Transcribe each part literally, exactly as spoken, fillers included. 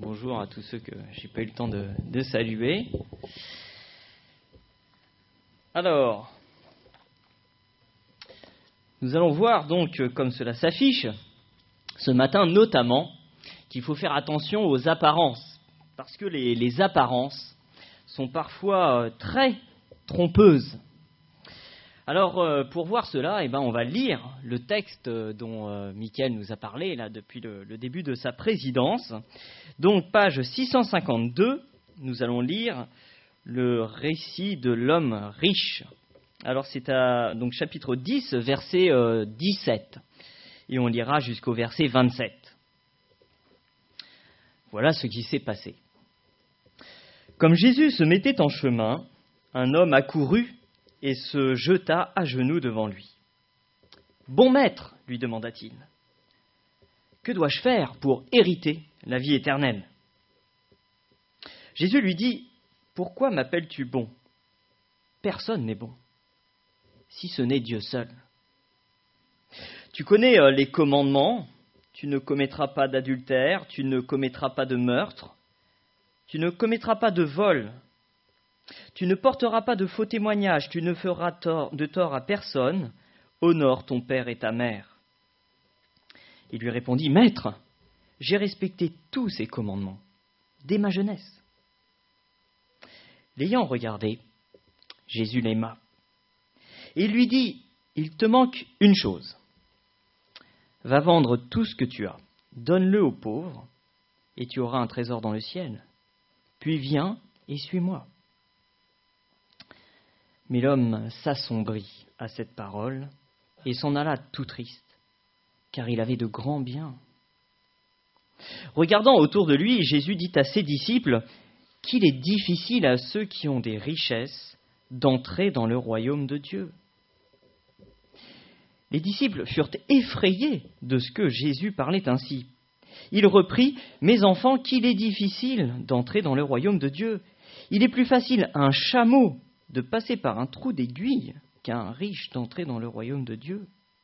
Bonjour à tous ceux que j'ai pas eu le temps de, de saluer. Alors, nous allons voir donc, comme cela s'affiche, ce matin notamment, qu'il faut faire attention aux apparences, parce que les, les apparences sont parfois euh, très trompeuses. Alors, euh, pour voir cela, eh ben, on va lire le texte dont euh, Mickaël nous a parlé là, depuis le, le début de sa présidence. Donc, page six cent cinquante-deux, nous allons lire le récit de l'homme riche. Alors, c'est à donc, chapitre dix, verset euh, dix-sept, et on lira jusqu'au verset vingt-sept. Voilà ce qui s'est passé. Comme Jésus se mettait en chemin, un homme accourut et se jeta à genoux devant lui. « Bon maître, lui demanda-t-il, que dois-je faire pour hériter la vie éternelle ?» Jésus lui dit, « Pourquoi m'appelles-tu bon ? Personne n'est bon, si ce n'est Dieu seul. Tu connais euh, les commandements, tu ne commettras pas d'adultère, tu ne commettras pas de meurtre, tu ne commettras pas de vol, tu ne porteras pas de faux témoignages, tu ne feras tort, de tort à personne, honore ton père et ta mère. » Il lui répondit, « Maître, j'ai respecté tous ces commandements, dès ma jeunesse. » L'ayant regardé, Jésus l'aima. Et il lui dit, « Il te manque une chose. Va vendre tout ce que tu as, donne-le aux pauvres, et tu auras un trésor dans le ciel. Puis viens et suis-moi. » Mais l'homme s'assombrit à cette parole et s'en alla tout triste, car il avait de grands biens. Regardant autour de lui, Jésus dit à ses disciples qu'il est difficile à ceux qui ont des richesses d'entrer dans le royaume de Dieu. Les disciples furent effrayés de ce que Jésus parlait ainsi. Il reprit, « Mes enfants, qu'il est difficile d'entrer dans le royaume de Dieu. Il est plus facile à un chameau de passer par un trou d'aiguille qu'à un riche d'entrer dans le royaume de Dieu. »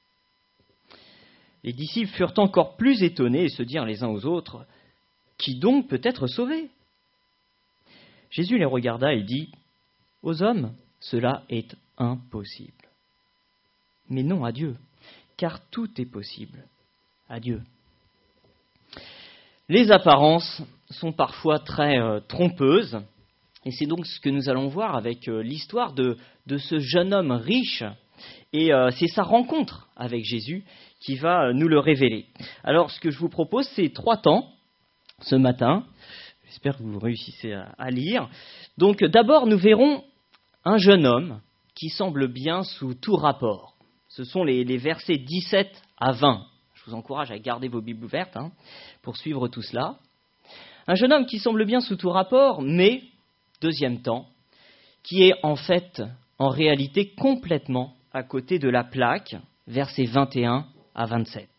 Les disciples furent encore plus étonnés et se dirent les uns aux autres, « Qui donc peut être sauvé ?» Jésus les regarda et dit, « Aux hommes, cela est impossible. Mais non à Dieu, car tout est possible à Dieu. » Les apparences sont parfois très euh, trompeuses. Et c'est donc ce que nous allons voir avec euh, l'histoire de, de ce jeune homme riche. Et euh, c'est sa rencontre avec Jésus qui va euh, nous le révéler. Alors, ce que je vous propose, c'est trois temps ce matin. J'espère que vous réussissez à, à lire. Donc, d'abord, nous verrons un jeune homme qui semble bien sous tout rapport. Ce sont les, les versets dix-sept à vingt. Je vous encourage à garder vos Bibles ouvertes hein, pour suivre tout cela. Un jeune homme qui semble bien sous tout rapport, mais... Deuxième temps, qui est en fait, en réalité, complètement à côté de la plaque, versets vingt et un à vingt-sept.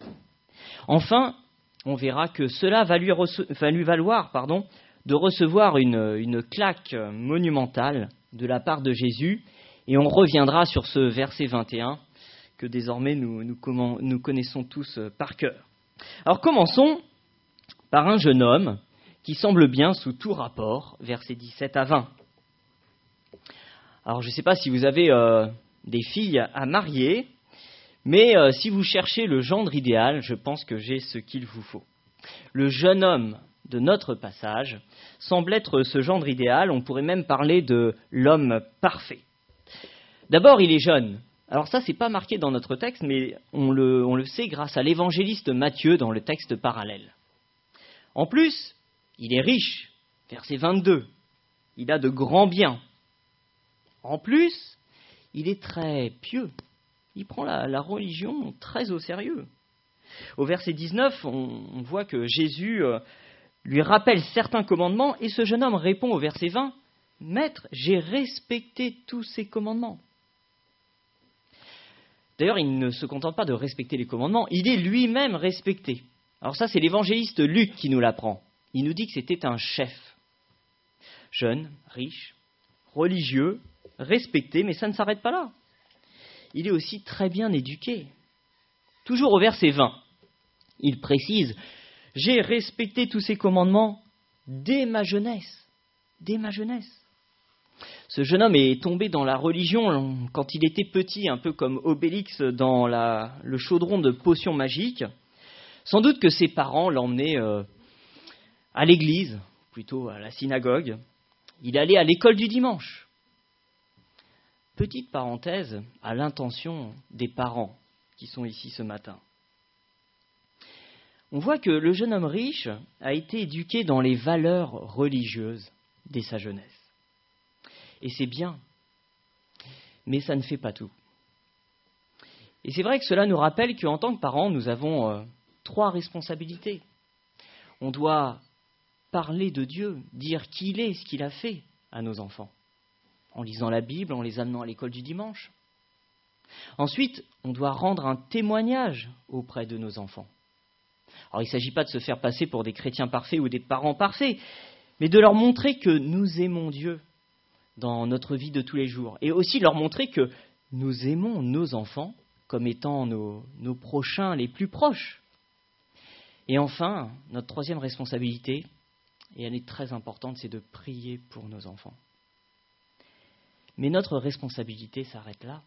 Enfin, on verra que cela va lui, rece- va lui valoir pardon, de recevoir une, une claque monumentale de la part de Jésus, et on reviendra sur ce verset vingt et un que désormais nous, nous, comment, nous connaissons tous par cœur. Alors commençons par un jeune homme qui semble bien sous tout rapport, versets dix-sept à vingt. Alors, je ne sais pas si vous avez euh, des filles à marier, mais euh, si vous cherchez le gendre idéal, je pense que j'ai ce qu'il vous faut. Le jeune homme de notre passage semble être ce gendre idéal, on pourrait même parler de l'homme parfait. D'abord, il est jeune. Alors ça, c'est pas marqué dans notre texte, mais on le, on le sait grâce à l'évangéliste Matthieu dans le texte parallèle. En plus, il est riche, verset vingt-deux. Il a de grands biens. En plus, il est très pieux. Il prend la, la religion très au sérieux. Au verset dix-neuf, on, on voit que Jésus euh, lui rappelle certains commandements et ce jeune homme répond au verset vingt, « Maître, j'ai respecté tous ces commandements. » D'ailleurs, il ne se contente pas de respecter les commandements, il est lui-même respecté. Alors ça, c'est l'évangéliste Luc qui nous l'apprend. Il nous dit que c'était un chef, jeune, riche, religieux, respecté, mais ça ne s'arrête pas là. Il est aussi très bien éduqué. Toujours au verset vingt, il précise J'ai respecté tous ces commandements dès ma jeunesse. Dès ma jeunesse. Ce jeune homme est tombé dans la religion quand il était petit, un peu comme Obélix dans la, le chaudron de potions magiques. Sans doute que ses parents l'emmenaient euh, à l'église, plutôt à la synagogue. Il allait à l'école du dimanche. Petite parenthèse à l'intention des parents qui sont ici ce matin. On voit que le jeune homme riche a été éduqué dans les valeurs religieuses dès sa jeunesse. Et c'est bien, mais ça ne fait pas tout. Et c'est vrai que cela nous rappelle qu'en tant que parents, nous avons euh, trois responsabilités. On doit parler de Dieu, dire qui il est, ce qu'il a fait à nos enfants, en lisant la Bible, en les amenant à l'école du dimanche. Ensuite, on doit rendre un témoignage auprès de nos enfants. Alors, il ne s'agit pas de se faire passer pour des chrétiens parfaits ou des parents parfaits, mais de leur montrer que nous aimons Dieu dans notre vie de tous les jours. Et aussi leur montrer que nous aimons nos enfants comme étant nos, nos prochains les plus proches. Et enfin, notre troisième responsabilité, et elle est très importante, c'est de prier pour nos enfants. Mais notre responsabilité s'arrête là.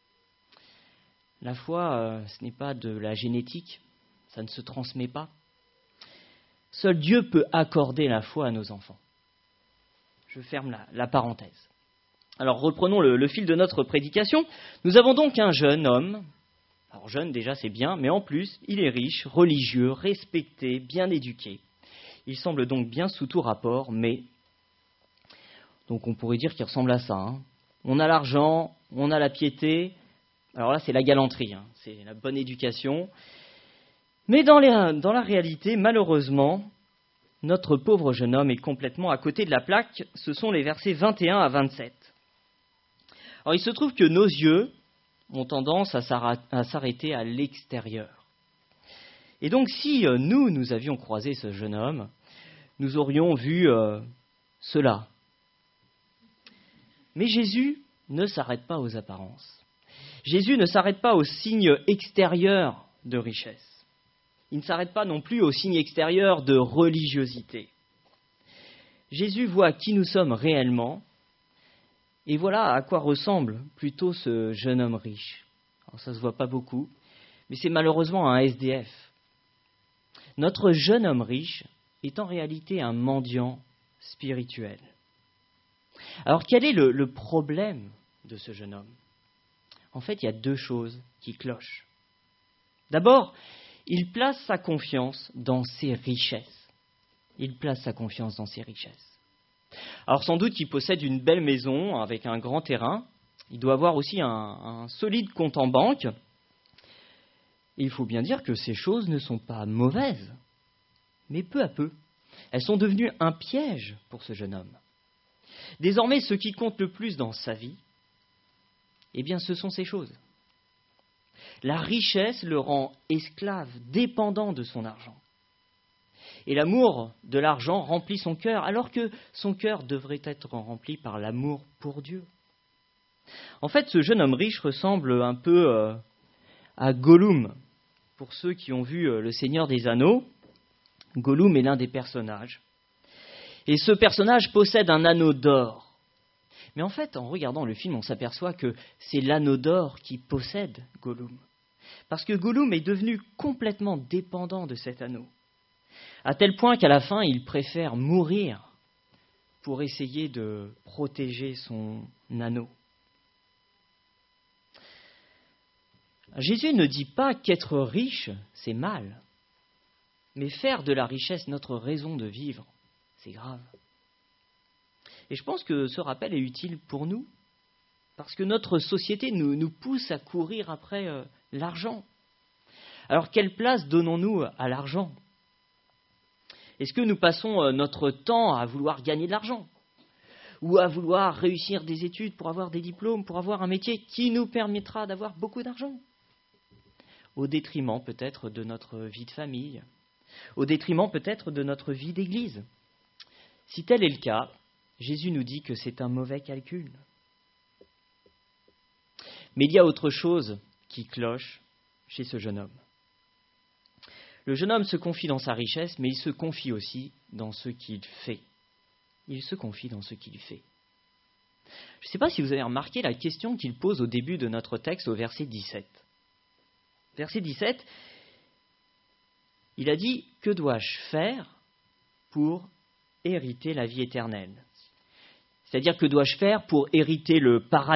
La foi, euh, ce n'est pas de la génétique, ça ne se transmet pas. Seul Dieu peut accorder la foi à nos enfants. Je ferme la, la parenthèse. Alors reprenons le, le fil de notre prédication. Nous avons donc un jeune homme. Alors jeune déjà c'est bien, mais en plus il est riche, religieux, respecté, bien éduqué. Il semble donc bien sous tout rapport, mais donc on pourrait dire qu'il ressemble à ça. Hein. On a l'argent, on a la piété. Alors là c'est la galanterie, hein. C'est la bonne éducation. Mais dans, les, dans la réalité, malheureusement, notre pauvre jeune homme est complètement à côté de la plaque. Ce sont les versets vingt et un à vingt-sept. Alors il se trouve que nos yeux ont tendance à s'arrêter à l'extérieur. Et donc si euh, nous, nous avions croisé ce jeune homme, nous aurions vu euh, cela. Mais Jésus ne s'arrête pas aux apparences. Jésus ne s'arrête pas aux signes extérieurs de richesse. Il ne s'arrête pas non plus aux signes extérieurs de religiosité. Jésus voit qui nous sommes réellement, et voilà à quoi ressemble plutôt ce jeune homme riche. Alors ça ne se voit pas beaucoup, mais c'est malheureusement un S D F. Notre jeune homme riche est en réalité un mendiant spirituel. Alors quel est le, le problème de ce jeune homme ? En fait, il y a deux choses qui clochent. D'abord, il place sa confiance dans ses richesses. Il place sa confiance dans ses richesses. Alors sans doute qu'il possède une belle maison avec un grand terrain. Il doit avoir aussi un, un solide compte en banque. Et il faut bien dire que ces choses ne sont pas mauvaises. Mais peu à peu, elles sont devenues un piège pour ce jeune homme. Désormais, ce qui compte le plus dans sa vie, eh bien, ce sont ces choses. La richesse le rend esclave, dépendant de son argent. Et l'amour de l'argent remplit son cœur, alors que son cœur devrait être rempli par l'amour pour Dieu. En fait, ce jeune homme riche ressemble un peu euh, à Gollum. Pour ceux qui ont vu euh, Le Seigneur des Anneaux, Gollum est l'un des personnages. Et ce personnage possède un anneau d'or. Mais en fait, en regardant le film, on s'aperçoit que c'est l'anneau d'or qui possède Gollum. Parce que Gollum est devenu complètement dépendant de cet anneau. À tel point qu'à la fin, il préfère mourir pour essayer de protéger son anneau. Jésus ne dit pas qu'être riche, c'est mal. Mais faire de la richesse notre raison de vivre, c'est grave. Et je pense que ce rappel est utile pour nous, parce que notre société nous, nous pousse à courir après euh, l'argent. Alors, quelle place donnons-nous à l'argent ? Est-ce que nous passons euh, notre temps à vouloir gagner de l'argent ? Ou à vouloir réussir des études pour avoir des diplômes, pour avoir un métier qui nous permettra d'avoir beaucoup d'argent ? Au détriment peut-être de notre vie de famille, au détriment peut-être de notre vie d'église. Si tel est le cas, Jésus nous dit que c'est un mauvais calcul. Mais il y a autre chose qui cloche chez ce jeune homme. Le jeune homme se confie dans sa richesse, mais il se confie aussi dans ce qu'il fait. Il se confie dans ce qu'il fait. Je ne sais pas si vous avez remarqué la question qu'il pose au début de notre texte, au verset dix-sept. Verset dix-sept, il a dit « Que dois-je faire pour hériter la vie éternelle ?» C'est-à-dire, que dois-je faire pour hériter le paradis ?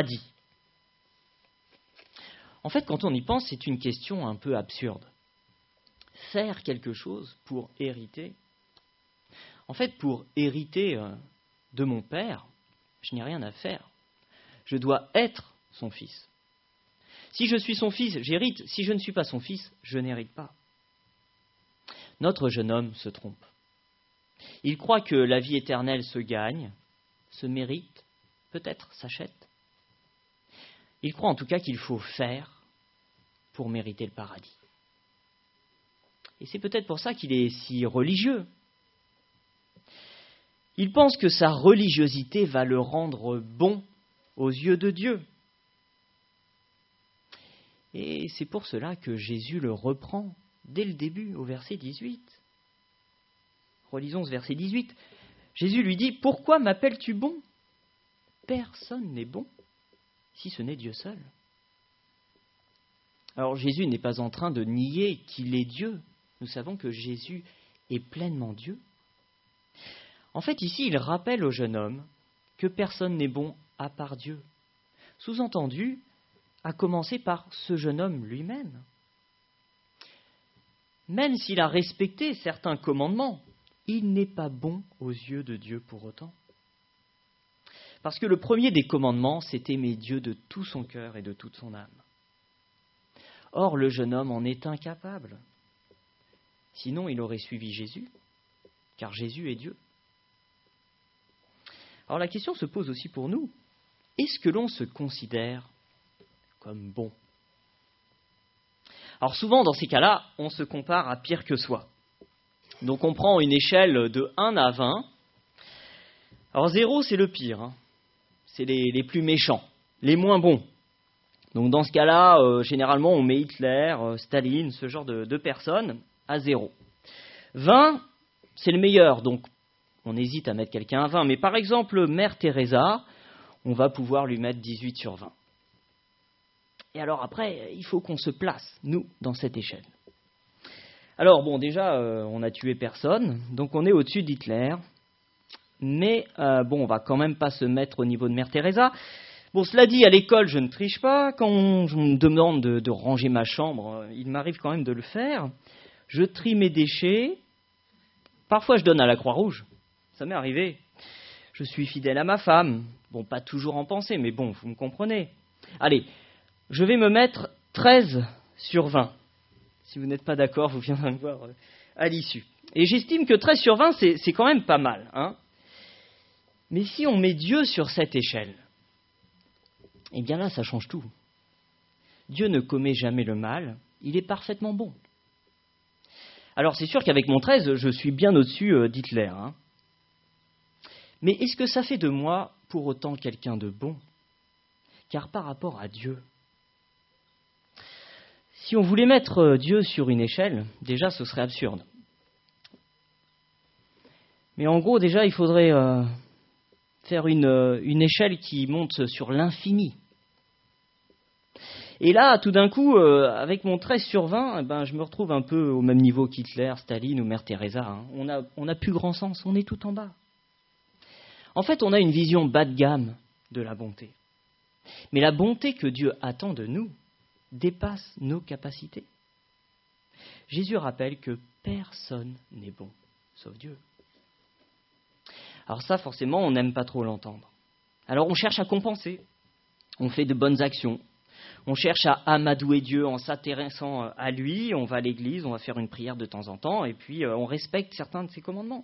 En fait, quand on y pense, c'est une question un peu absurde. Faire quelque chose pour hériter ? En fait, pour hériter de mon père, je n'ai rien à faire. Je dois être son fils. Si je suis son fils, j'hérite. Si je ne suis pas son fils, je n'hérite pas. Notre jeune homme se trompe. Il croit que la vie éternelle se gagne, se mérite, peut-être s'achète. Il croit en tout cas qu'il faut faire pour mériter le paradis. Et c'est peut-être pour ça qu'il est si religieux. Il pense que sa religiosité va le rendre bon aux yeux de Dieu. Et c'est pour cela que Jésus le reprend dès le début, au verset dix-huit. Relisons ce verset dix-huit. Jésus lui dit « Pourquoi m'appelles-tu bon ? Personne n'est bon, si ce n'est Dieu seul. » Alors Jésus n'est pas en train de nier qu'il est Dieu. Nous savons que Jésus est pleinement Dieu. En fait, ici, il rappelle au jeune homme que personne n'est bon à part Dieu. Sous-entendu, à commencer par ce jeune homme lui-même. Même s'il a respecté certains commandements, il n'est pas bon aux yeux de Dieu pour autant. Parce que le premier des commandements, c'est aimer Dieu de tout son cœur et de toute son âme. Or, le jeune homme en est incapable. Sinon, il aurait suivi Jésus, car Jésus est Dieu. Alors la question se pose aussi pour nous. Est-ce que l'on se considère comme bon ? Alors souvent, dans ces cas-là, on se compare à pire que soi. Donc on prend une échelle de un à vingt. Alors zéro, c'est le pire. Hein. C'est les, les plus méchants, les moins bons. Donc dans ce cas-là, euh, généralement, on met Hitler, euh, Staline, ce genre de, de personnes à zéro. vingt, c'est le meilleur, donc on hésite à mettre quelqu'un à vingt. Mais par exemple, Mère Teresa, on va pouvoir lui mettre dix-huit sur vingt. Et alors après, il faut qu'on se place, nous, dans cette échelle. Alors bon, déjà, euh, on n'a tué personne, donc on est au-dessus d'Hitler. Mais euh, bon, on va quand même pas se mettre au niveau de Mère Teresa. Bon, cela dit, à l'école, je ne triche pas. Quand on, on me demande de, de ranger ma chambre, il m'arrive quand même de le faire. Je trie mes déchets. Parfois, je donne à la Croix-Rouge. Ça m'est arrivé. Je suis fidèle à ma femme. Bon, pas toujours en pensée, mais bon, vous me comprenez. Allez, je vais me mettre treize sur vingt. Si vous n'êtes pas d'accord, vous viendrez me voir à l'issue. Et j'estime que treize sur vingt, c'est, c'est quand même pas mal. Hein. Mais si on met Dieu sur cette échelle, eh bien là, ça change tout. Dieu ne commet jamais le mal, il est parfaitement bon. Alors c'est sûr qu'avec mon treize, je suis bien au-dessus d'Hitler. Hein. Mais est-ce que ça fait de moi pour autant quelqu'un de bon ? Car par rapport à Dieu, si on voulait mettre Dieu sur une échelle, déjà ce serait absurde. Mais en gros, déjà, il faudrait euh, faire une, une échelle qui monte sur l'infini. Et là, tout d'un coup, euh, avec mon treize sur vingt, eh ben, je me retrouve un peu au même niveau qu'Hitler, Staline ou Mère Teresa. Hein. On n'a on a plus grand sens, on est tout en bas. En fait, on a une vision bas de gamme de la bonté. Mais la bonté que Dieu attend de nous dépasse nos capacités. Jésus rappelle que personne n'est bon, sauf Dieu. Alors ça, forcément, on n'aime pas trop l'entendre. Alors on cherche à compenser. On fait de bonnes actions. On cherche à amadouer Dieu en s'intéressant à lui. On va à l'église, on va faire une prière de temps en temps, et puis on respecte certains de ses commandements.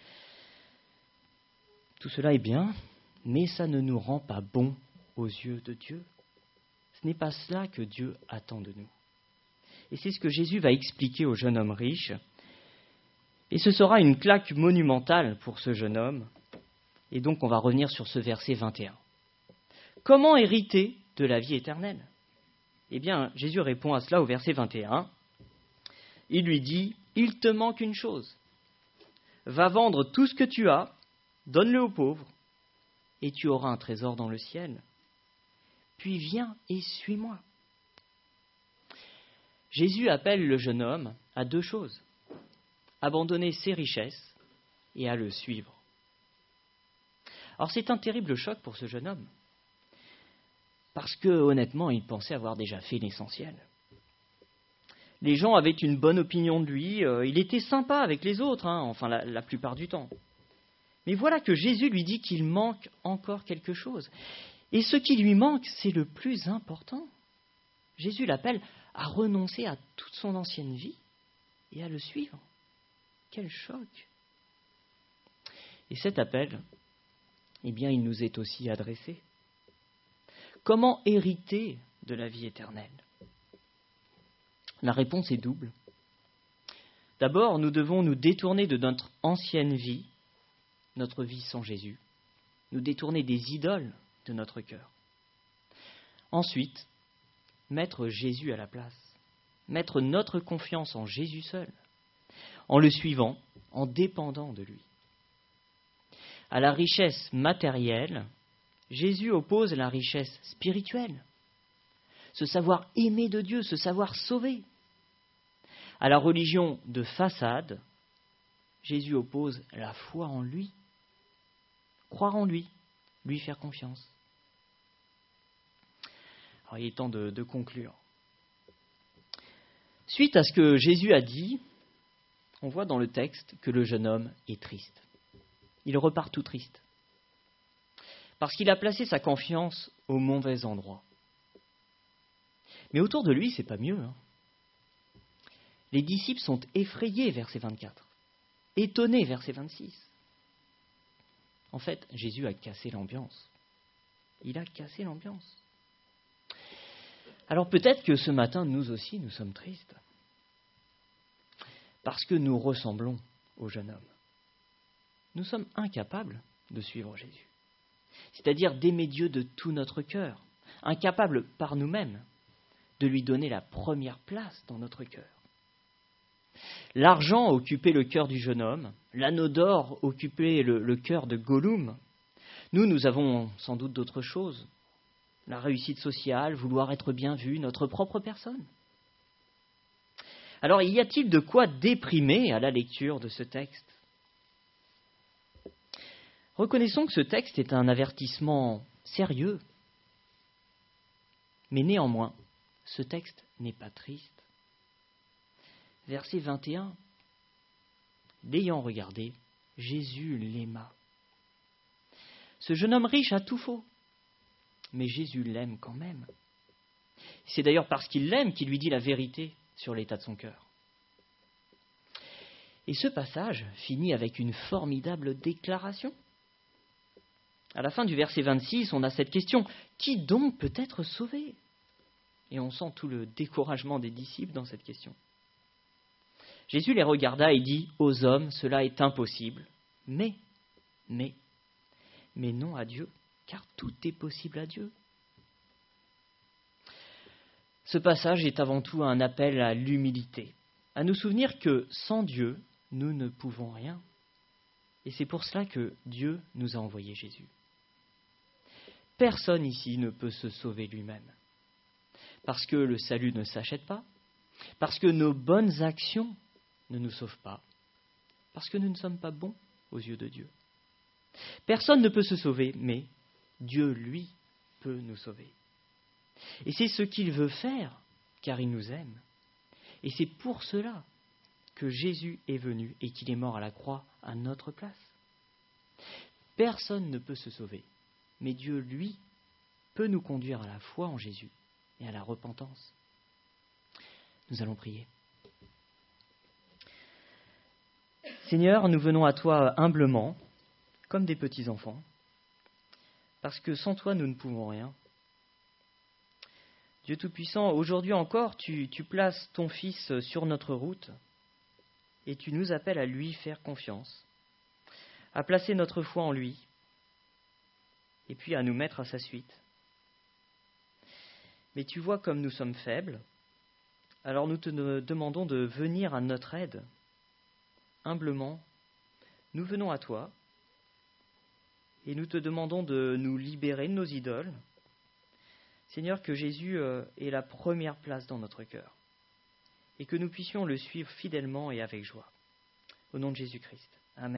Tout cela est bien, mais ça ne nous rend pas bons aux yeux de Dieu. Ce n'est pas cela que Dieu attend de nous. Et c'est ce que Jésus va expliquer au jeune homme riche. Et ce sera une claque monumentale pour ce jeune homme. Et donc on va revenir sur ce verset vingt et un. Comment hériter de la vie éternelle ? Eh bien, Jésus répond à cela au verset vingt et un. Il lui dit, il te manque une chose. Va vendre tout ce que tu as, donne-le aux pauvres, et tu auras un trésor dans le ciel. Puis viens et suis-moi. Jésus appelle le jeune homme à deux choses, abandonner ses richesses et à le suivre. Alors c'est un terrible choc pour ce jeune homme, parce que honnêtement, il pensait avoir déjà fait l'essentiel. Les gens avaient une bonne opinion de lui, euh, il était sympa avec les autres, hein, enfin la, la plupart du temps. Mais voilà que Jésus lui dit qu'il manque encore quelque chose. Et ce qui lui manque, c'est le plus important. Jésus l'appelle à renoncer à toute son ancienne vie et à le suivre. Quel choc! Et cet appel, eh bien, il nous est aussi adressé. Comment hériter de la vie éternelle? La réponse est double. D'abord, nous devons nous détourner de notre ancienne vie, notre vie sans Jésus, nous détourner des idoles de notre cœur. Ensuite, mettre Jésus à la place, mettre notre confiance en Jésus seul, en le suivant, en dépendant de lui. À la richesse matérielle, Jésus oppose la richesse spirituelle, ce savoir aimer de Dieu, ce savoir sauver. À la religion de façade, Jésus oppose la foi en lui, croire en lui, lui faire confiance. Alors, il est temps de, de conclure. Suite à ce que Jésus a dit, on voit dans le texte que le jeune homme est triste. Il repart tout triste. Parce qu'il a placé sa confiance au mauvais endroit. Mais autour de lui, c'est pas mieux. Hein. Les disciples sont effrayés, verset vingt-quatre. Étonnés, verset vingt-six. En fait, Jésus a cassé l'ambiance. Il a cassé l'ambiance. Alors peut-être que ce matin, nous aussi, nous sommes tristes. Parce que nous ressemblons au jeune homme. Nous sommes incapables de suivre Jésus. C'est-à-dire d'aimer Dieu de tout notre cœur. Incapables par nous-mêmes de lui donner la première place dans notre cœur. L'argent occupait le cœur du jeune homme, l'anneau d'or occupait le, le cœur de Gollum. Nous, nous avons sans doute d'autres choses. La réussite sociale, vouloir être bien vu, notre propre personne. Alors, y a-t-il de quoi déprimer à la lecture de ce texte? Reconnaissons que ce texte est un avertissement sérieux. Mais néanmoins, ce texte n'est pas triste. Verset vingt et un. L'ayant regardé, Jésus l'aima. Ce jeune homme riche a tout faux, mais Jésus l'aime quand même. C'est d'ailleurs parce qu'il l'aime qu'il lui dit la vérité sur l'état de son cœur. Et ce passage finit avec une formidable déclaration. À la fin du verset vingt-six, on a cette question, qui donc peut être sauvé? Et on sent tout le découragement des disciples dans cette question. Jésus les regarda et dit, aux hommes, cela est impossible, mais, mais, mais non à Dieu, car tout est possible à Dieu. Ce passage est avant tout un appel à l'humilité, à nous souvenir que sans Dieu, nous ne pouvons rien. Et c'est pour cela que Dieu nous a envoyé Jésus. Personne ici ne peut se sauver lui-même. Parce que le salut ne s'achète pas, parce que nos bonnes actions ne nous sauvent pas, parce que nous ne sommes pas bons aux yeux de Dieu. Personne ne peut se sauver, mais Dieu, lui, peut nous sauver. Et c'est ce qu'il veut faire, car il nous aime. Et c'est pour cela que Jésus est venu et qu'il est mort à la croix à notre place. Personne ne peut se sauver, mais Dieu, lui, peut nous conduire à la foi en Jésus et à la repentance. Nous allons prier. Seigneur, nous venons à toi humblement, comme des petits enfants, parce que sans toi, nous ne pouvons rien. Dieu Tout-Puissant, aujourd'hui encore, tu, tu places ton Fils sur notre route et tu nous appelles à lui faire confiance, à placer notre foi en lui et puis à nous mettre à sa suite. Mais tu vois comme nous sommes faibles, alors nous te demandons de venir à notre aide humblement, nous venons à toi et nous te demandons de nous libérer de nos idoles. Seigneur, que Jésus ait la première place dans notre cœur et que nous puissions le suivre fidèlement et avec joie. Au nom de Jésus-Christ.